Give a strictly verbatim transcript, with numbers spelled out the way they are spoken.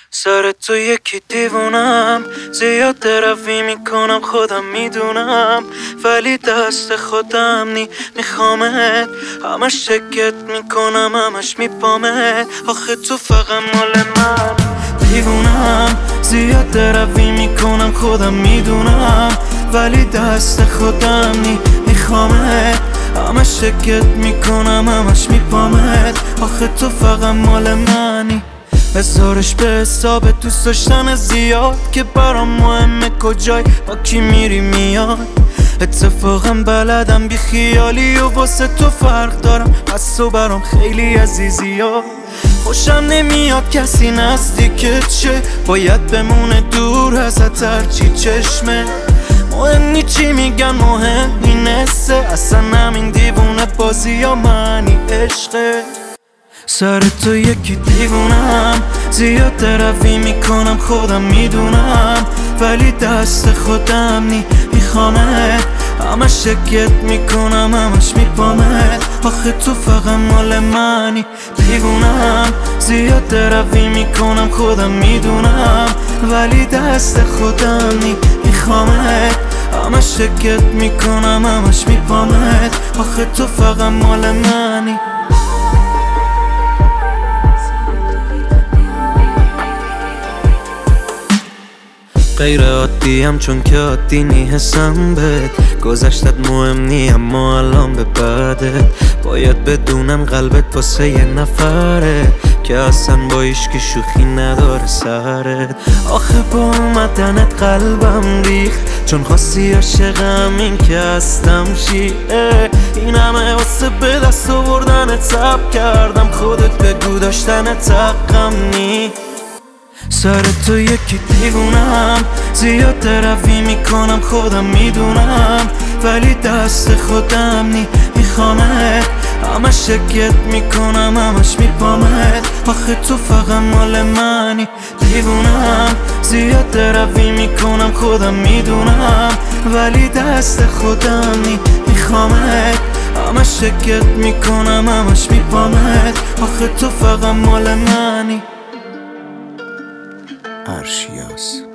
سر تو یکی دیوونم، زیاد دروی میکنم خودم میدونم، ولی دست خودم نی میخوامت، همش شکت میکنم همش میپامت. آخه تو فقط مال من دیوونم، زیاد دروی میکنم خودم میدونم، ولی دست خودم نی میخوامت، همش شکت میکنم همش میپامت. آخه تو فقط مال منی، بذارش به حساب دوست داشتن زیاد که برام مهمه کجای با کی میری میاد. اتفاقا بلدم بی خیالی و واسه تو فرق دارم، پس تو برام خیلی عزیزی ها. خوشم نمیاد کسی نزدیکت شه، باید بمونه دور ازت هرچی چشمه. مهم نی چی میگن مهم نی نسه، اصلا همین دیوونه بازی یا منی عشقه. سر تو یکی دیوونم، زیاد دروی میکنم خودم میدونم، ولی دست خودم نی میخوامت، همش شکت میکنم همش میپامت. آخه تو فقط مال منی دیوونم، زیاد دروی میکنم خودم میدونم، ولی دست خودم نی میخوامت، همش شکت میکنم همش میپامت. آخه تو فقط مال منی. غیر عادیم چون که عادی نی حسم بهت، گذشتت مهم نی اما الان به بعدت. باید بدونم قلبت واسه یه نفره که اصلا با ایشکی شوخی نداره سرت. آخه با اومدنت قلبم ریخت، چون خواستی عاشقم این که هستم شیعه. این همه واسه به دست آوردنت صبر کردم، خودت بگو داشتنت حقم نی. سر تو یکی دیوونم، زیاد دروی میکنم خودم میدونم، ولی دست خودم نی میخوامت، همش شکت میکنم همش میپامت. آخه تو فقط مال منی دیوونم، زیاد دروی میکنم خودم میدونم، ولی دست خودم نی میخوامت، همش شکت میکنم همش میپامت. آخه تو فقط مال منی. ارشیاس.